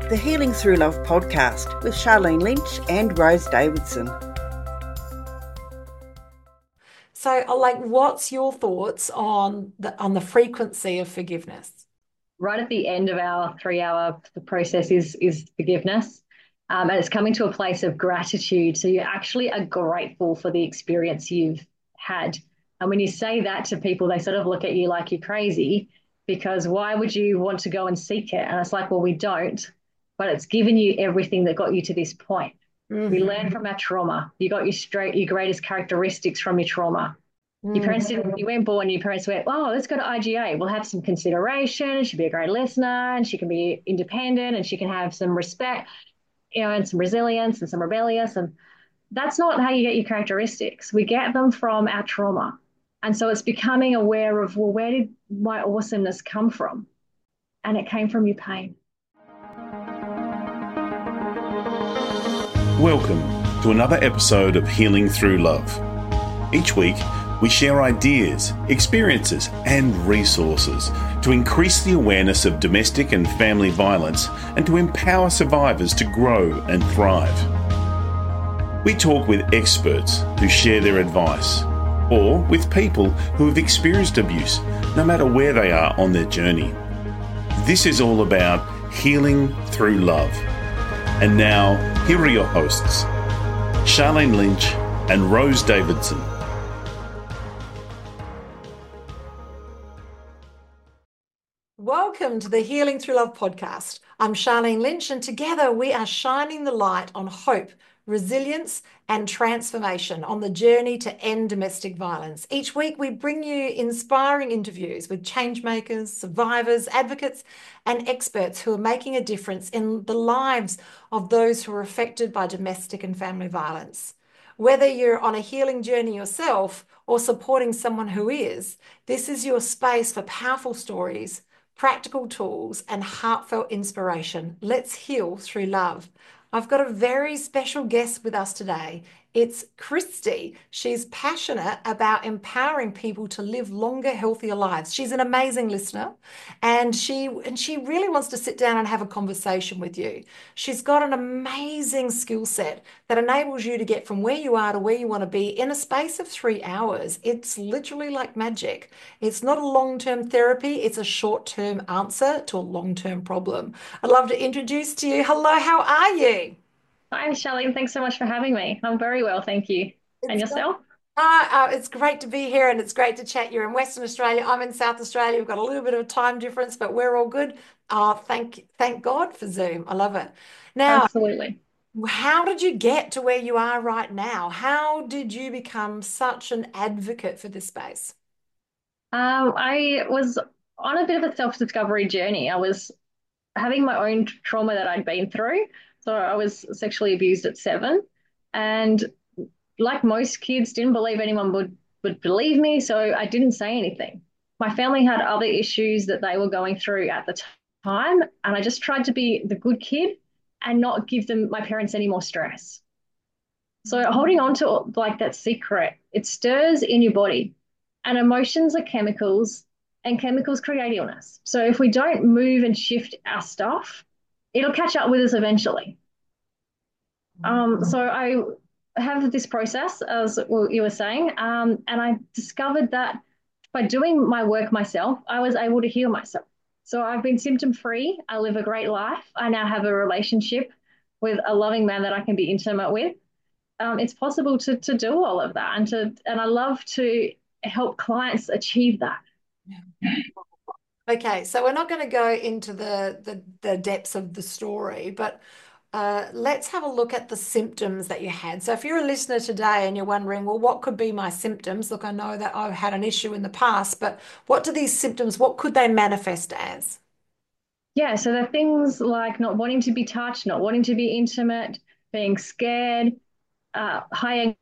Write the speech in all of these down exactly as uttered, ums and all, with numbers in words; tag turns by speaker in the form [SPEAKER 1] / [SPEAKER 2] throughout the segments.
[SPEAKER 1] the Healing Through Love podcast with Charlene Lynch and Rose Davidson.
[SPEAKER 2] So, like, what's your thoughts on the on the frequency of forgiveness?
[SPEAKER 3] Right at the end of our three-hour process is is forgiveness, um, and it's coming to a place of gratitude. So you actually are grateful for the experience you've had. And when you say that to people, they sort of look at you like you're crazy, because why would you want to go and seek it? And it's like, well, we don't, but it's given you everything that got you to this point. Mm-hmm. We learn from our trauma. You got your straight, your greatest characteristics from your trauma. Mm-hmm. Your parents didn't, you weren't born, your parents went, oh, let's go to I G A. We'll have some consideration. She'll be a great listener and she can be independent and she can have some respect, you know, and some resilience and some rebellious. And that's not how you get your characteristics. We get them from our trauma. And so it's becoming aware of, well, where did my awesomeness come from? And it came from your pain.
[SPEAKER 4] Welcome to another episode of Healing Through Love. Each week, we share ideas, experiences, and resources to increase the awareness of domestic and family violence and to empower survivors to grow and thrive. We talk with experts who share their advice, or with people who have experienced abuse, no matter where they are on their journey. This is all about healing through love. And now, here are your hosts, Charlene Lynch and Rose Davidson.
[SPEAKER 2] Welcome to the Healing Through Love podcast. I'm Charlene Lynch, and together we are shining the light on hope, resilience, and transformation on the journey to end domestic violence. Each week, we bring you inspiring interviews with changemakers, survivors, advocates, and experts who are making a difference in the lives of those who are affected by domestic and family violence. Whether you're on a healing journey yourself or supporting someone who is, this is your space for powerful stories, practical tools, and heartfelt inspiration. Let's heal through love. I've got a very special guest with us today. It's Christy. She's passionate about empowering people to live longer, healthier lives. She's an amazing listener, and she and she really wants to sit down and have a conversation with you. She's got an amazing skill set that enables you to get from where you are to where you want to be in a space of three hours. It's literally like magic. It's not a long-term therapy. It's a short-term answer to a long-term problem. I'd love to introduce to you. Hello, how are you?
[SPEAKER 3] Hi, Charlene. Thanks so much for having me. I'm very well, thank you.
[SPEAKER 2] It's
[SPEAKER 3] and yourself?
[SPEAKER 2] Uh, uh, it's great to be here and it's great to chat. You're in Western Australia. I'm in South Australia. We've got a little bit of a time difference, but we're all good. Uh, thank, thank God for Zoom. I love it. Now,
[SPEAKER 3] absolutely.
[SPEAKER 2] How did you get to where you are right now? How did you become such an advocate for this space?
[SPEAKER 3] Um, I was on a bit of a self-discovery journey. I was having my own trauma that I'd been through. So I was sexually abused at seven, and like most kids, didn't believe anyone would, would believe me, so I didn't say anything. My family had other issues that they were going through at the time, and I just tried to be the good kid and not give them, my parents, any more stress. So holding on to like that secret, it stirs in your body, and emotions are chemicals, and chemicals create illness. So if we don't move and shift our stuff, it'll catch up with us eventually. Um, so I have this process, as you were saying, um, and I discovered that by doing my work myself, I was able to heal myself. So I've been symptom-free. I live a great life. I now have a relationship with a loving man that I can be intimate with. Um, it's possible to to do all of that, and to and I love to help clients achieve that.
[SPEAKER 2] Yeah. Okay, so we're not going to go into the, the, the depths of the story, but uh, let's have a look at the symptoms that you had. So if you're a listener today and you're wondering, well, what could be my symptoms? Look, I know that I've had an issue in the past, but what do these symptoms, what could they manifest as?
[SPEAKER 3] Yeah, so the things like not wanting to be touched, not wanting to be intimate, being scared, uh, high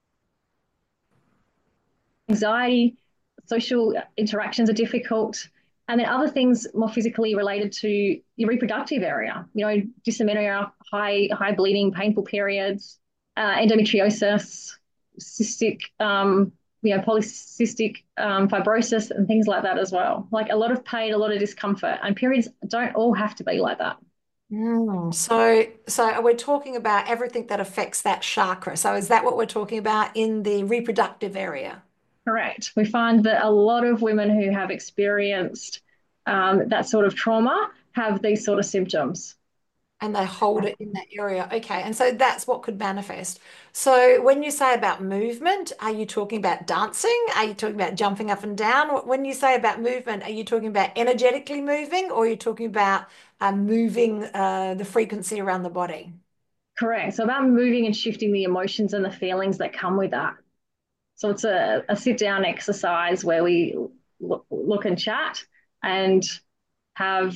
[SPEAKER 3] anxiety, social interactions are difficult. And then other things more physically related to your reproductive area, you know, dysmenorrhea, high, high bleeding, painful periods, uh, endometriosis, cystic, um, you know, polycystic um, fibrosis and things like that as well. Like a lot of pain, a lot of discomfort, and periods don't all have to be like that.
[SPEAKER 2] Mm, so, so we're talking about everything that affects that chakra. So, is that what we're talking about in the reproductive area?
[SPEAKER 3] Correct. We find that a lot of women who have experienced um, that sort of trauma have these sort of symptoms.
[SPEAKER 2] And they hold it in that area. Okay. And so that's what could manifest. So when you say about movement, are you talking about dancing? Are you talking about jumping up and down? When you say about movement, are you talking about energetically moving or are you talking about uh, moving uh, the frequency around the body?
[SPEAKER 3] Correct. So about moving and shifting the emotions and the feelings that come with that. So it's a, a sit down exercise where we look, look and chat and have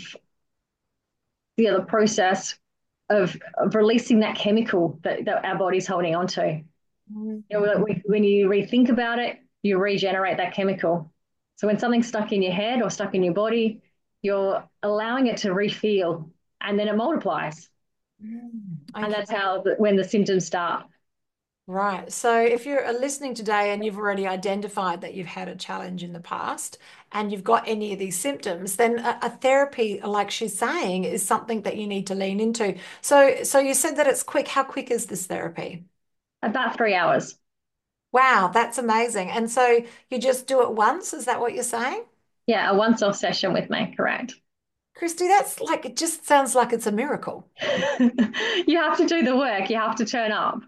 [SPEAKER 3] the other process of, of releasing that chemical that, that our body's holding on to.
[SPEAKER 2] Mhm.
[SPEAKER 3] You know, we, when you rethink about it, you regenerate that chemical. So when something's stuck in your head or stuck in your body, you're allowing it to refeel and then it multiplies.
[SPEAKER 2] Mm,
[SPEAKER 3] And
[SPEAKER 2] okay.
[SPEAKER 3] that's how, the, when the symptoms start.
[SPEAKER 2] Right. So if you're uh, listening today and you've already identified that you've had a challenge in the past and you've got any of these symptoms, then a, a therapy, like she's saying, is something that you need to lean into. So, so you said that it's quick. How quick is this therapy?
[SPEAKER 3] About three hours.
[SPEAKER 2] Wow, that's amazing. And so you just do it once, is that what you're saying?
[SPEAKER 3] Yeah, a once off session with me, correct.
[SPEAKER 2] Christy, that's like, it just sounds like it's a miracle.
[SPEAKER 3] You have to do the work, you have to turn up.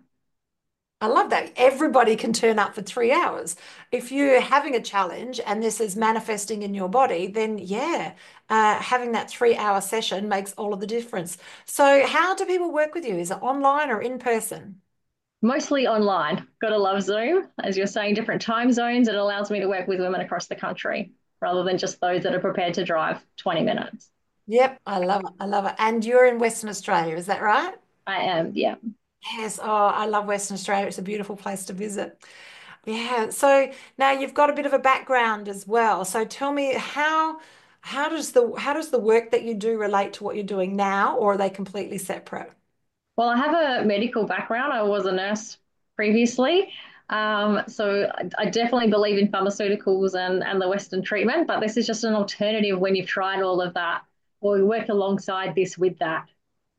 [SPEAKER 2] I love that. Everybody can turn up for three hours. If you're having a challenge and this is manifesting in your body, then yeah, uh, having that three hour session makes all of the difference. So, how do people work with you? Is it online or in person?
[SPEAKER 3] Mostly online. Gotta love Zoom. As you're saying, different time zones. It allows me to work with women across the country rather than just those that are prepared to drive twenty minutes.
[SPEAKER 2] Yep, I love it. I love it. And you're in Western Australia, is that right?
[SPEAKER 3] I am, yeah.
[SPEAKER 2] Yes. Oh, I love Western Australia. It's a beautiful place to visit. Yeah. So now you've got a bit of a background as well. So tell me how how does the how does the work that you do relate to what you're doing now, or are they completely separate?
[SPEAKER 3] Well, I have a medical background. I was a nurse previously. Um, so I, I definitely believe in pharmaceuticals and, and the Western treatment, but this is just an alternative when you've tried all of that, or we work alongside this with that.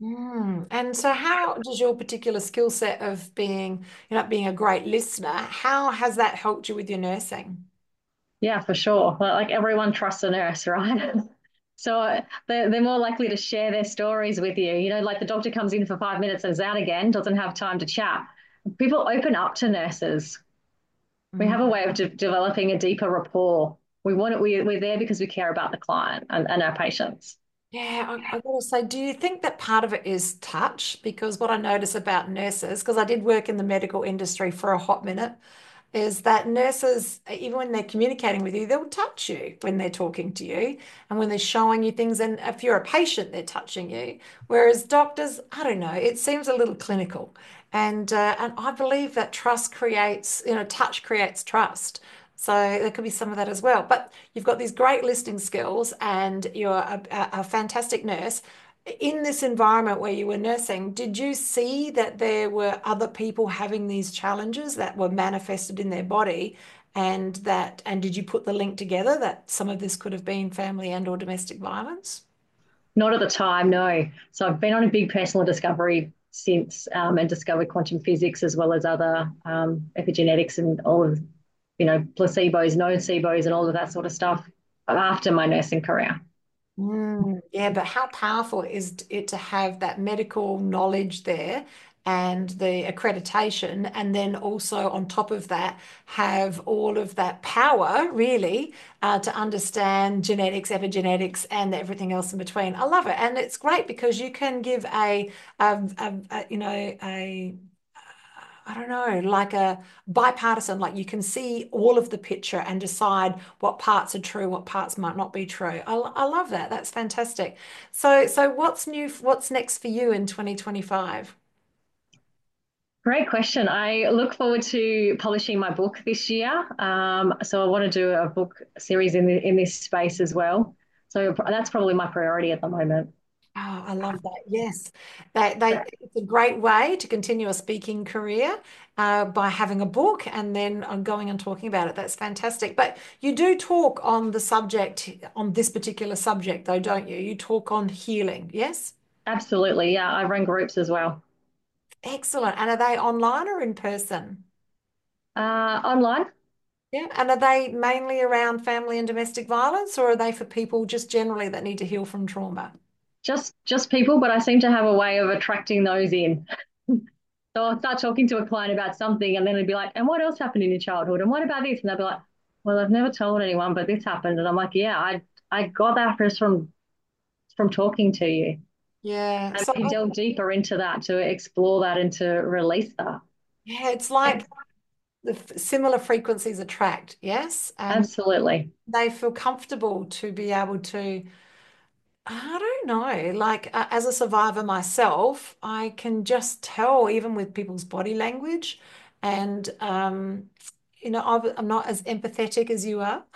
[SPEAKER 2] Mm. And so how does your particular skill set of being, you know, being a great listener, how has that helped you with your nursing?
[SPEAKER 3] Yeah, for sure. Like everyone trusts a nurse, right? So they're, they're more likely to share their stories with you. You know, like the doctor comes in for five minutes and is out again, doesn't have time to chat. People open up to nurses. We have a way of de- developing a deeper rapport. We want it, we, we're there because we care about the client and, and our patients.
[SPEAKER 2] Yeah, I, I gotta say, do you think that part of it is touch? Because what I notice about nurses, because I did work in the medical industry for a hot minute, is that nurses, even when they're communicating with you, they'll touch you when they're talking to you and when they're showing you things. And if you're a patient, they're touching you. Whereas doctors, I don't know, it seems a little clinical. And uh, and I believe that trust creates, you know, touch creates trust. So there could be some of that as well. But you've got these great listening skills and you're a, a, a fantastic nurse. In this environment where you were nursing, did you see that there were other people having these challenges that were manifested in their body and that and did you put the link together that some of this could have been family and or domestic violence?
[SPEAKER 3] Not at the time, no. So I've been on a big personal discovery since um, and discovered quantum physics as well as other um, epigenetics and all of, you know, placebos, nocebos, and all of that sort of stuff after my nursing career.
[SPEAKER 2] Mm, yeah, but how powerful is it to have that medical knowledge there and the accreditation, and then also on top of that, have all of that power really uh, to understand genetics, epigenetics, and everything else in between. I love it, and it's great because you can give a, a, a, a you know, a I don't know, like a bipartisan, like you can see all of the picture and decide what parts are true, what parts might not be true. I, I love that. That's fantastic. So, so what's new? What's next for you in twenty twenty-five?
[SPEAKER 3] Great question. I look forward to publishing my book this year. Um, so I want to do a book series in the, in this space as well. So that's probably my priority at the moment.
[SPEAKER 2] Oh, I love that. Yes, they, they, it's a great way to continue a speaking career uh, by having a book and then uh, going and talking about it. That's fantastic. But you do talk on the subject, on this particular subject, though, don't you? You talk on healing, yes?
[SPEAKER 3] Absolutely. Yeah, I run groups as well.
[SPEAKER 2] Excellent. And are they online or in person?
[SPEAKER 3] Uh, online,
[SPEAKER 2] Yeah. And are they mainly around family and domestic violence, or are they for people just generally that need to heal from trauma?
[SPEAKER 3] just just people, but I seem to have a way of attracting those in. So I'll start talking to a client about something, and then it'd be like, "And what else happened in your childhood? And what about this?" And they'll be like, "Well, I've never told anyone, but this happened." And I'm like, "Yeah, I I got that first from from talking to you."
[SPEAKER 2] Yeah.
[SPEAKER 3] And
[SPEAKER 2] So,
[SPEAKER 3] we can delve deeper into that to explore that and to release that.
[SPEAKER 2] yeah, it's like the f- similar frequencies attract, yes? And
[SPEAKER 3] Absolutely.
[SPEAKER 2] they feel comfortable to be able to, I don't know, like uh, as a survivor myself, I can just tell even with people's body language and um you know, I've- I'm not as empathetic as you are,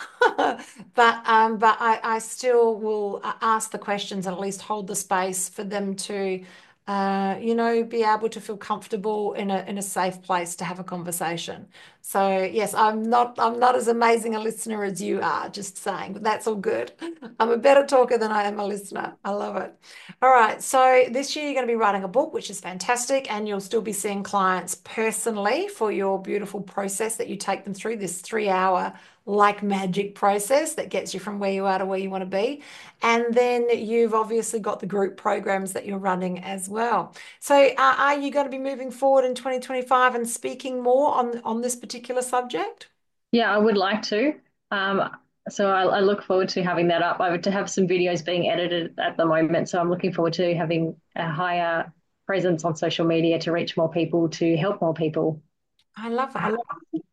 [SPEAKER 2] but um, but I, I still will uh, ask the questions and at least hold the space for them to, uh, you know, be able to feel comfortable in a in a safe place to have a conversation. So yes, I'm not I'm not as amazing a listener as you are, just saying, but that's all good. I'm a better talker than I am a listener. I love it. All right. So this year you're going to be writing a book, which is fantastic, and you'll still be seeing clients personally for your beautiful process that you take them through this three hour like magic process that gets you from where you are to where you want to be. And then you've obviously got the group programs that you're running as well. So uh, are you going to be moving forward in twenty twenty-five and speaking more on, on this particular subject?
[SPEAKER 3] Yeah, I would like to. Um, so I, I look forward to having that up. I would to have some videos being edited at the moment. So I'm looking forward to having a higher presence on social media to reach more people, to help more people.
[SPEAKER 2] I love it. I love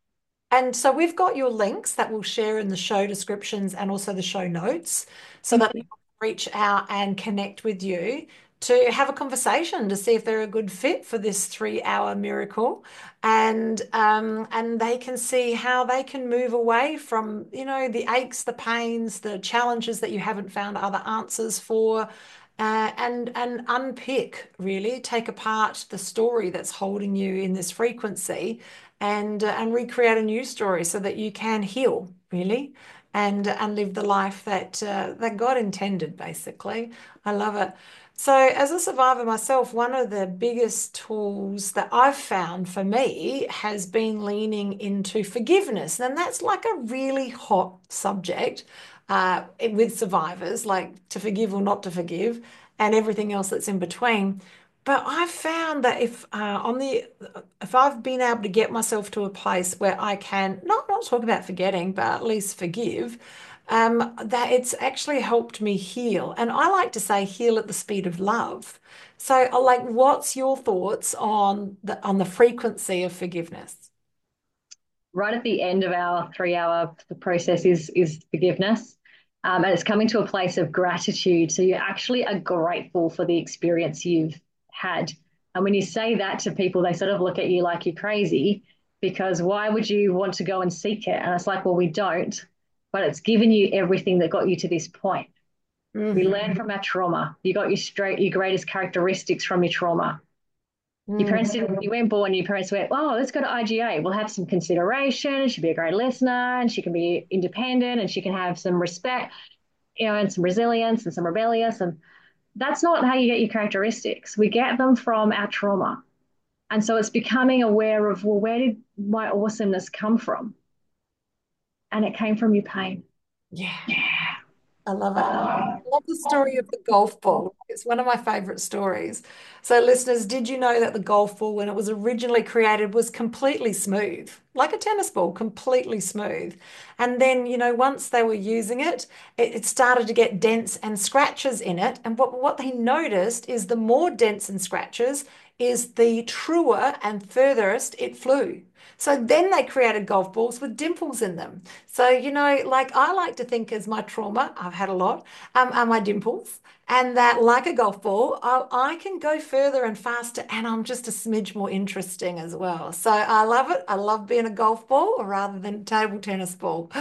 [SPEAKER 2] And so we've got your links that we'll share in the show descriptions and also the show notes so
[SPEAKER 3] Thank
[SPEAKER 2] that
[SPEAKER 3] you.
[SPEAKER 2] people can reach out and connect with you to have a conversation to see if they're a good fit for this three hour miracle. And um, and they can see how they can move away from, you know, the aches, the pains, the challenges that you haven't found other answers for. Uh, and and unpick, really take apart the story that's holding you in this frequency and uh, and recreate a new story so that you can heal really and and live the life that uh, that God intended basically. I love it. So as a survivor myself, one of the biggest tools that I've found for me has been leaning into forgiveness. And that's like a really hot subject uh, with survivors, like to forgive or not to forgive, and everything else that's in between. But I've found that if uh, on the if I've been able to get myself to a place where I can not not talk about forgetting, but at least forgive, um, that it's actually helped me heal. And I like to say heal at the speed of love. So, uh, like, what's your thoughts on the on the frequency of forgiveness?
[SPEAKER 3] Right at the end of our three hour process is is forgiveness. Um, and it's coming to a place of gratitude. So you actually are grateful for the experience you've had. And when you say that to people, they sort of look at you like you're crazy because why would you want to go and seek it? And it's like, well, we don't, but it's given you everything that got you to this point. We
[SPEAKER 2] Mhm.
[SPEAKER 3] learn from our trauma. You got your straight, your greatest characteristics from your trauma. Your
[SPEAKER 2] Mm.
[SPEAKER 3] parents didn't, you weren't born, your parents went, oh, let's go to I G A. We'll have some consideration. She'll be a great listener and she can be independent and she can have some respect, you know, and some resilience and some rebellious. And that's not how you get your characteristics. We get them from our trauma. And so it's becoming aware of, well, where did my awesomeness come from? And it came from your pain.
[SPEAKER 2] Yeah. I love it. I love the story of the golf ball. It's one of my favorite stories. So, listeners, did you know that the golf ball, when it was originally created, was completely smooth, like a tennis ball, completely smooth? And then, you know, once they were using it, it, it started to get dents and scratches in it. And what, what they noticed is the more dents and scratches is the truer and furthest it flew. So then they created golf balls with dimples in them. So, you know, like I like to think as my trauma, I've had a lot, um, are my dimples. And that, like a golf ball, I, I can go further and faster, and I'm just a smidge more interesting as well. So I love it. I love being a golf ball rather than a table tennis ball.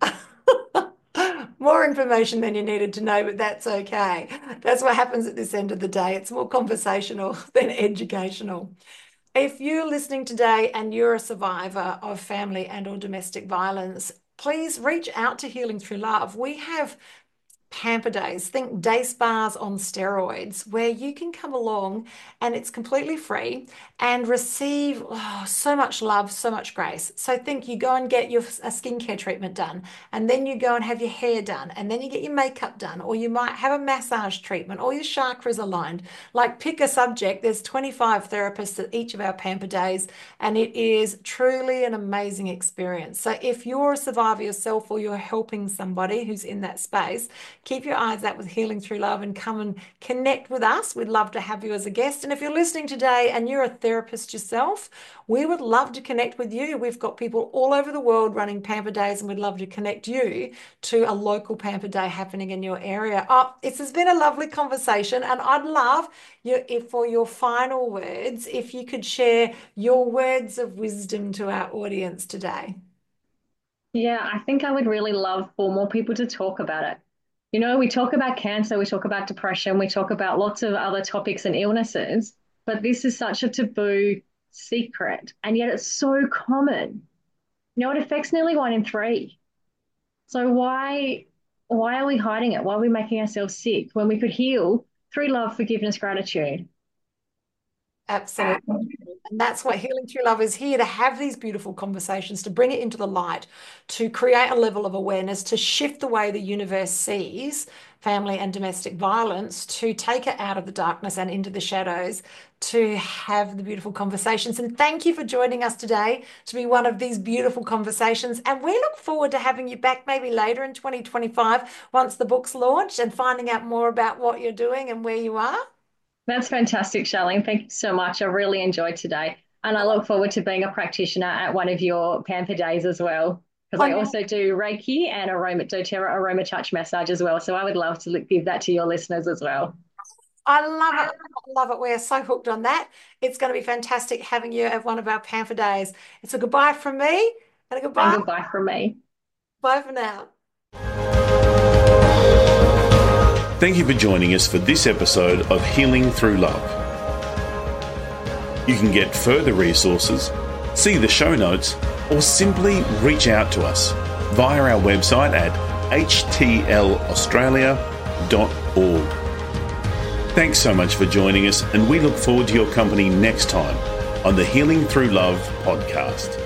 [SPEAKER 2] More information than you needed to know, but that's okay. That's what happens at this end of the day. It's more conversational than educational. If you're listening today and you're a survivor of family and or domestic violence, please reach out to Healing Through Love. We have Pamper Days. Think day spas on steroids, where you can come along and it's completely free and receive oh, so much love, so much grace. So think you go and get your a skincare treatment done, and then you go and have your hair done, and then you get your makeup done, or you might have a massage treatment, or your chakras aligned. Like, pick a subject. There's twenty-five therapists at each of our Pamper Days, and it is truly an amazing experience. So if you're a survivor yourself, or you're helping somebody who's in that space, keep your eyes out with Healing Through Love and come and connect with us. We'd love to have you as a guest. And if you're listening today and you're a therapist yourself, we would love to connect with you. We've got people all over the world running Pamper Days, and we'd love to connect you to a local Pamper Day happening in your area. Oh, this has been a lovely conversation, and I'd love you, if for your final words, if you could share your words of wisdom to our audience today.
[SPEAKER 3] Yeah, I think I would really love for more people to talk about it. You know, we talk about cancer, we talk about depression, we talk about lots of other topics and illnesses, but this is such a taboo secret, and yet it's so common. You know, it affects nearly one in three. So why, why are we hiding it? Why are we making ourselves sick when we could heal through love, forgiveness, gratitude?
[SPEAKER 2] Absolutely. And that's what Healing Through Love is here, to have these beautiful conversations, to bring it into the light, to create a level of awareness, to shift the way the universe sees family and domestic violence, to take it out of the darkness and into the shadows, to have the beautiful conversations. And thank you for joining us today to be one of these beautiful conversations. And we look forward to having you back maybe later in twenty twenty-five once the book's launched, and finding out more about what you're doing and where you are.
[SPEAKER 3] That's fantastic, Charlene. Thank you so much. I really enjoyed today. And I look forward to being a practitioner at one of your Pamper Days as well, because I also do Reiki and aroma, doTERRA aroma touch massage as well. So I would love to give that to your listeners as well.
[SPEAKER 2] I love it. I love it. We're so hooked on that. It's going to be fantastic having you at one of our Pamper Days. It's a goodbye from me and a goodbye.
[SPEAKER 3] And goodbye from me.
[SPEAKER 2] Bye for now.
[SPEAKER 4] Thank you for joining us for this episode of Healing Through Love. You can get further resources, see the show notes, or simply reach out to us via our website at h t l australia dot org. Thanks so much for joining us, and we look forward to your company next time on the Healing Through Love podcast.